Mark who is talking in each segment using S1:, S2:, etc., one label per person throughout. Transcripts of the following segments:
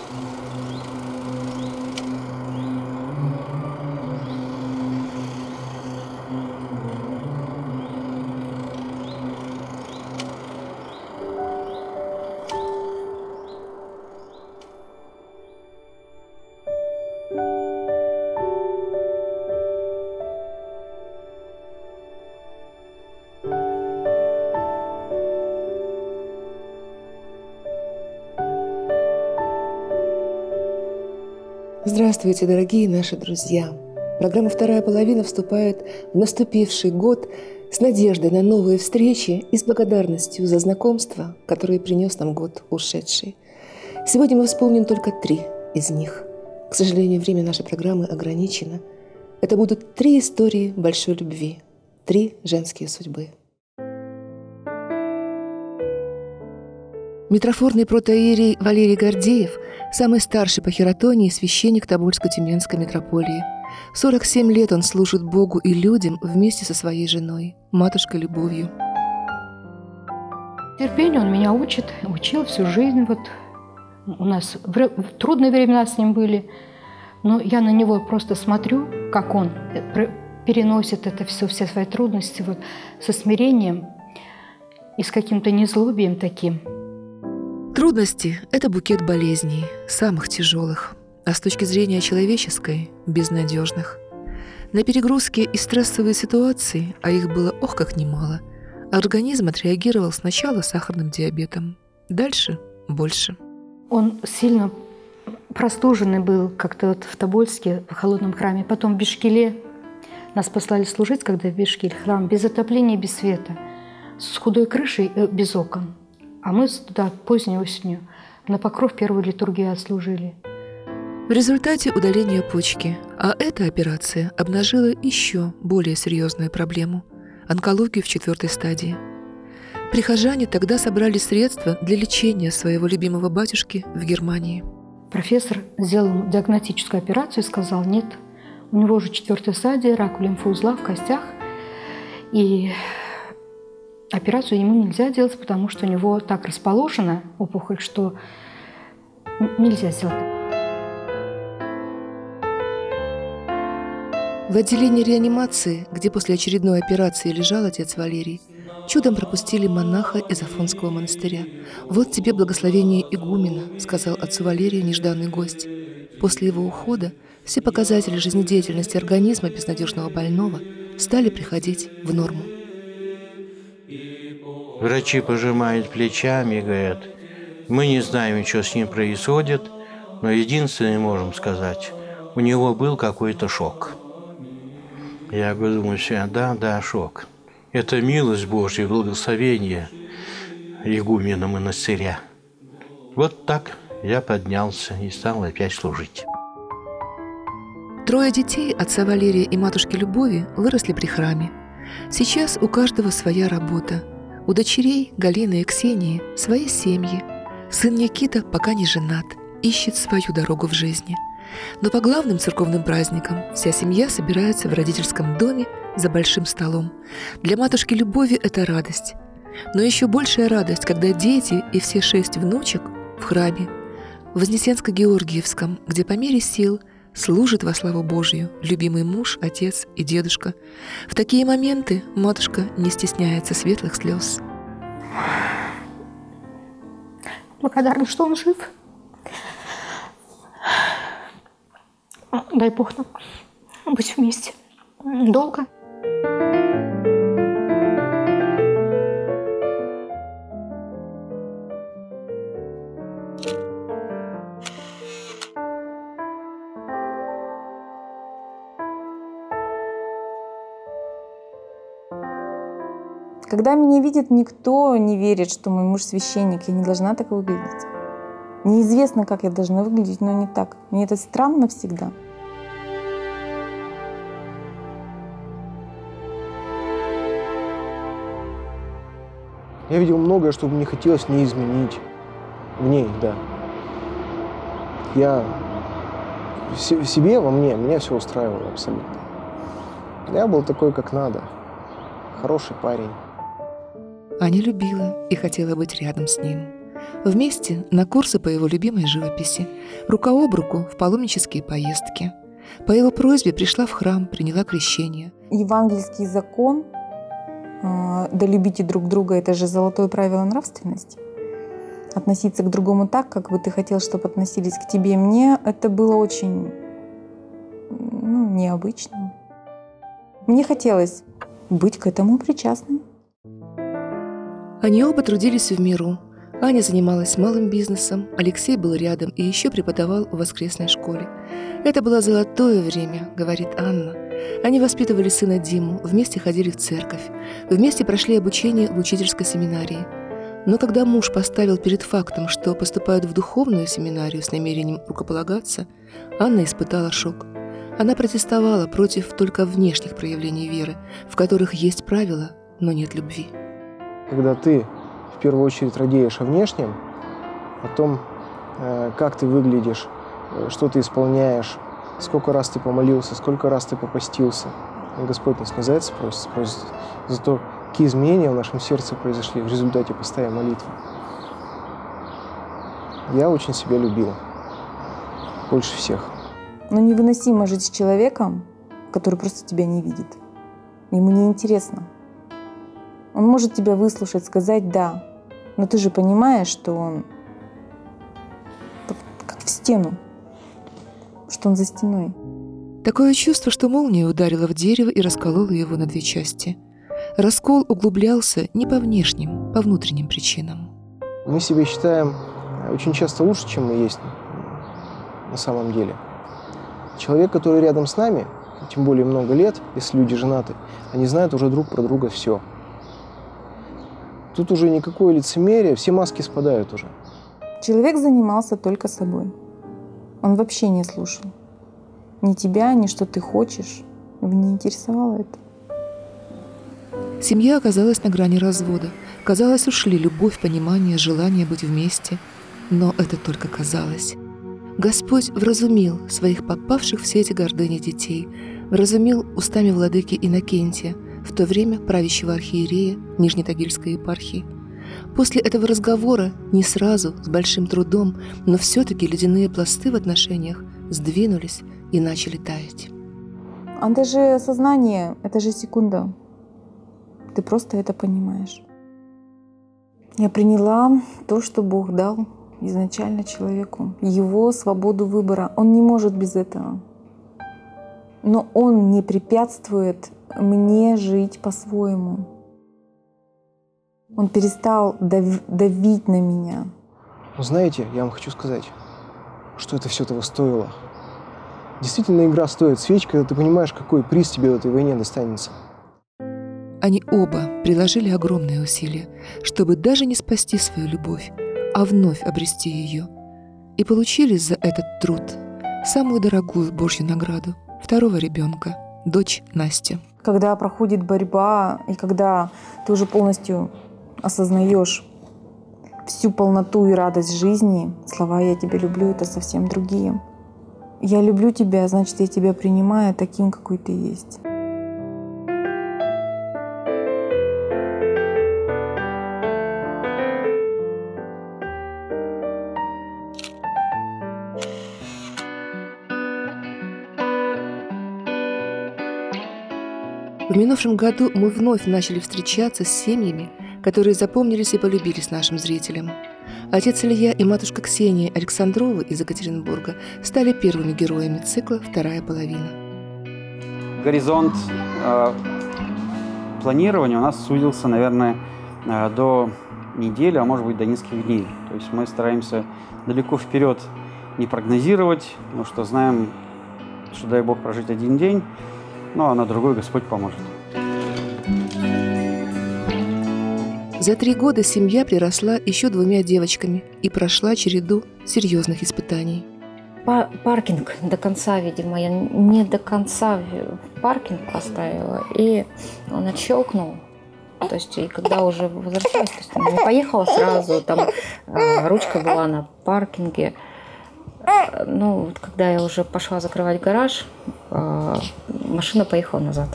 S1: Здравствуйте, дорогие наши друзья! Программа «Вторая половина» вступает в наступивший год с надеждой на новые встречи и с благодарностью за знакомство, которое принес нам год ушедший. Сегодня мы вспомним только 3 из них. К сожалению, время нашей программы ограничено. Это будут 3 истории большой любви, 3 женские судьбы. Митрофорный протоиерей Валерий Гордеев – самый старший по хератонии священник Тобольско-Тюменской митрополии. 47 лет он служит Богу и людям вместе со своей женой, матушкой Любовью.
S2: Терпению он меня учил всю жизнь. Вот у нас трудные времена с ним были, но я на него просто смотрю, как он переносит это все свои трудности вот, со смирением и с каким-то незлобием таким.
S1: Трудности – это букет болезней, самых тяжелых, а с точки зрения человеческой – безнадежных. На перегрузки и стрессовые ситуации, а их было ох как немало, организм отреагировал сначала сахарным диабетом, дальше – больше.
S2: Он сильно простуженный был как-то вот в Тобольске, в холодном храме, потом в Бишкиле. Нас послали служить, когда в Бишкиле храм, без отопления, без света, с худой крышей, без окон. А мы туда поздней осенью на Покров первую литургию отслужили.
S1: В результате удаления почки, а эта операция обнажила еще более серьезную проблему – онкологию в 4-й стадии. Прихожане тогда собрали средства для лечения своего любимого батюшки в Германии.
S2: Профессор сделал диагностическую операцию и сказал: нет, у него уже 4-я стадия, рак лимфоузла в костях, и операцию ему нельзя делать, потому что у него так расположена опухоль, что нельзя сделать.
S1: В отделении реанимации, где после очередной операции лежал отец Валерий, чудом пропустили монаха из Афонского монастыря. «Вот тебе благословение игумена», — сказал отцу Валерию нежданный гость. После его ухода все показатели жизнедеятельности организма безнадежного больного стали приходить в норму.
S3: Врачи пожимают плечами и говорят: мы не знаем, что с ним происходит, но единственное можем сказать, у него был какой-то шок. Я думаю себе: да, шок. Это милость Божья, благословение игумена монастыря. Вот так я поднялся и стал опять служить.
S1: 3 детей отца Валерия и матушки Любови выросли при храме. Сейчас у каждого своя работа. У дочерей Галины и Ксении свои семьи. Сын Никита пока не женат, ищет свою дорогу в жизни. Но по главным церковным праздникам вся семья собирается в родительском доме за большим столом. Для матушки Любови это радость. Но еще большая радость, когда дети и все 6 внучек в храме, в Вознесенско-Георгиевском, где по мере сил служит во славу Божью любимый муж, отец и дедушка. В такие моменты матушка не стесняется светлых слез.
S2: Благодарна, что он жив. Дай Бог нам быть вместе долго.
S4: Когда меня видит, никто не верит, что мой муж священник. Я не должна так выглядеть. Неизвестно, как я должна выглядеть, но не так. Мне это странно всегда.
S5: Я видел многое, что мне хотелось не изменить. В ней, да. Я в себе, во мне, меня все устраивало абсолютно. Я был такой, как надо. Хороший парень.
S1: Аня любила и хотела быть рядом с ним. Вместе на курсы по его любимой живописи, рука об руку в паломнические поездки. По его просьбе пришла в храм, приняла крещение.
S4: Евангельский закон «да любите друг друга» — это же золотое правило нравственности. Относиться к другому так, как бы ты хотел, чтобы относились к тебе. Мне это было очень необычно. Мне хотелось быть к этому причастной.
S1: Они оба трудились в миру. Аня занималась малым бизнесом, Алексей был рядом и еще преподавал в воскресной школе. Это было золотое время, говорит Анна. Они воспитывали сына Диму, вместе ходили в церковь, вместе прошли обучение в учительской семинарии. Но когда муж поставил перед фактом, что поступают в духовную семинарию с намерением рукополагаться, Анна испытала шок. Она протестовала против только внешних проявлений веры, в которых есть правила, но нет любви.
S5: Когда ты в первую очередь радеешь о внешнем, о том, как ты выглядишь, что ты исполняешь, сколько раз ты помолился, сколько раз ты попостился. И Господь нас не за это просит за то, какие изменения в нашем сердце произошли в результате постоянной молитвы. Я очень себя любил. Больше всех.
S4: Но невыносимо жить с человеком, который просто тебя не видит. Ему не интересно. Он может тебя выслушать, сказать «да», но ты же понимаешь, что он как в стену, что он за стеной.
S1: Такое чувство, что молния ударила в дерево и расколола его на две части. Раскол углублялся не по внешним, по внутренним причинам.
S5: Мы себя считаем очень часто лучше, чем мы есть на самом деле. Человек, который рядом с нами, тем более много лет, если люди женаты, они знают уже друг про друга все. Тут уже никакое лицемерие, все маски спадают уже.
S4: Человек занимался только собой. Он вообще не слушал ни тебя, ни что ты хочешь. Его не интересовало это.
S1: Семья оказалась на грани развода. Казалось, ушли любовь, понимание, желание быть вместе. Но это только казалось. Господь вразумил своих попавших в сети гордыни детей, вразумил устами владыки Иннокентия, в то время правящего архиерея Нижнетагильской епархии. После этого разговора не сразу, с большим трудом, но все-таки ледяные пласты в отношениях сдвинулись и начали таять.
S4: А даже сознание — это же секунда. Ты просто это понимаешь. Я приняла то, что Бог дал изначально человеку. Его свободу выбора. Он не может без этого. Но он не препятствует мне жить по-своему. Он перестал давить на меня.
S5: Но знаете, я вам хочу сказать, что это все того стоило. Действительно, игра стоит свеч, когда ты понимаешь, какой приз тебе в этой войне достанется.
S1: Они оба приложили огромные усилия, чтобы даже не спасти свою любовь, а вновь обрести ее. И получили за этот труд самую дорогую Божью награду – второго ребенка, дочь Настю.
S4: Когда проходит борьба, и когда ты уже полностью осознаешь всю полноту и радость жизни, слова «я тебя люблю» — это совсем другие. «Я люблю тебя» — значит, я тебя принимаю таким, какой ты есть.
S1: В минувшем году мы вновь начали встречаться с семьями, которые запомнились и полюбились нашим зрителям. Отец Илья и матушка Ксения Александровы из Екатеринбурга стали первыми героями цикла «Вторая половина».
S6: Горизонт планирования у нас сузился, наверное, до недели, а может быть до нескольких дней. То есть мы стараемся далеко вперед не прогнозировать, потому что знаем, что дай Бог прожить один день, ну а на другой Господь поможет.
S1: За 3 года семья приросла еще 2 девочками и прошла череду серьезных испытаний.
S2: Паркинг до конца, видимо, я не до конца паркинг поставила, и он отщелкнул. То есть, и когда уже возвращалась, то есть, я поехала сразу, там ручка была на паркинге. Ну, вот когда я уже пошла закрывать гараж, машина поехала назад.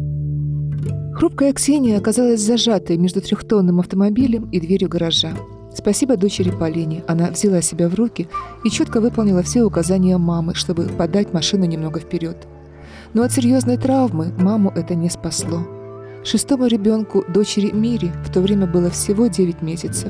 S1: Хрупкая Ксения оказалась зажатой между 3-тонным автомобилем и дверью гаража. Спасибо дочери Полине. Она взяла себя в руки и четко выполнила все указания мамы, чтобы подать машину немного вперед. Но от серьезной травмы маму это не спасло. 6-му ребенку, дочери Мире, в то время было всего 9 месяцев.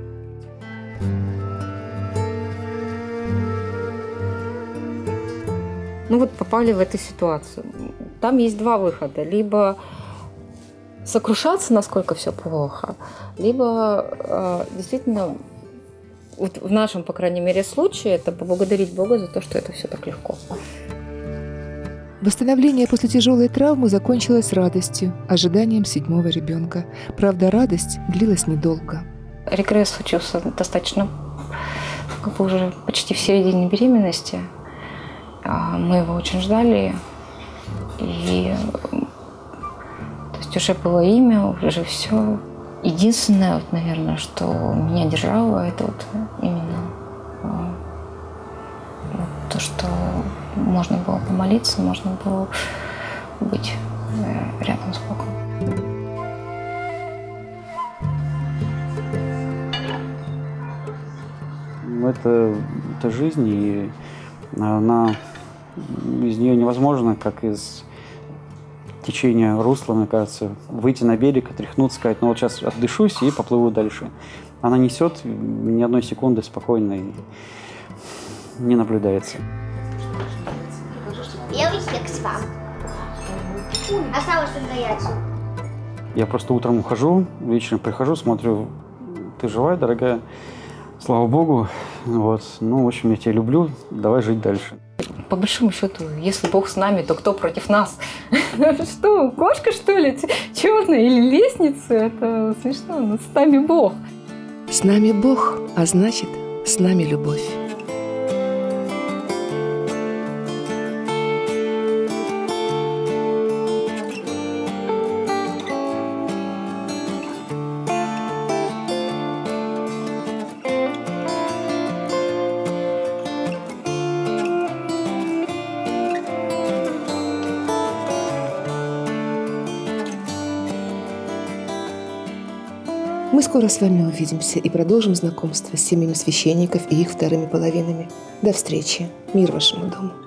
S7: Ну вот попали в эту ситуацию. Там есть два выхода. Либо сокрушаться, насколько все плохо, либо действительно, вот в нашем, по крайней мере, случае, это поблагодарить Бога за то, что это все так легко.
S1: Восстановление после тяжелой травмы закончилось радостью, ожиданием 7-го ребенка. Правда, радость длилась недолго.
S7: Регресс случился достаточно, уже почти в середине беременности. Мы его очень ждали. И то есть уже было имя, уже все. Единственное, вот, наверное, что меня держало, это вот именно то, что можно было помолиться, можно было быть рядом с Богом.
S6: Это жизнь, и она, из нее невозможно, как из течения русла, мне кажется, выйти на берег, отряхнуться, сказать, ну вот сейчас отдышусь и поплыву дальше. Она несет ни одной секунды спокойно и не наблюдается.
S8: Белый кекс вам. Осталось только яйцо.
S6: Я просто утром ухожу, вечером прихожу, смотрю, ты живая, дорогая? Слава Богу. Вот. Ну, в общем, я тебя люблю, давай жить дальше.
S7: По большому счету, если Бог с нами, то кто против нас? Что, кошка, что ли, черная или лестница? Это смешно, но с нами Бог.
S1: С нами Бог, а значит, с нами любовь. Мы скоро с вами увидимся и продолжим знакомство с семьями священников и их вторыми половинами. До встречи. Мир вашему дому.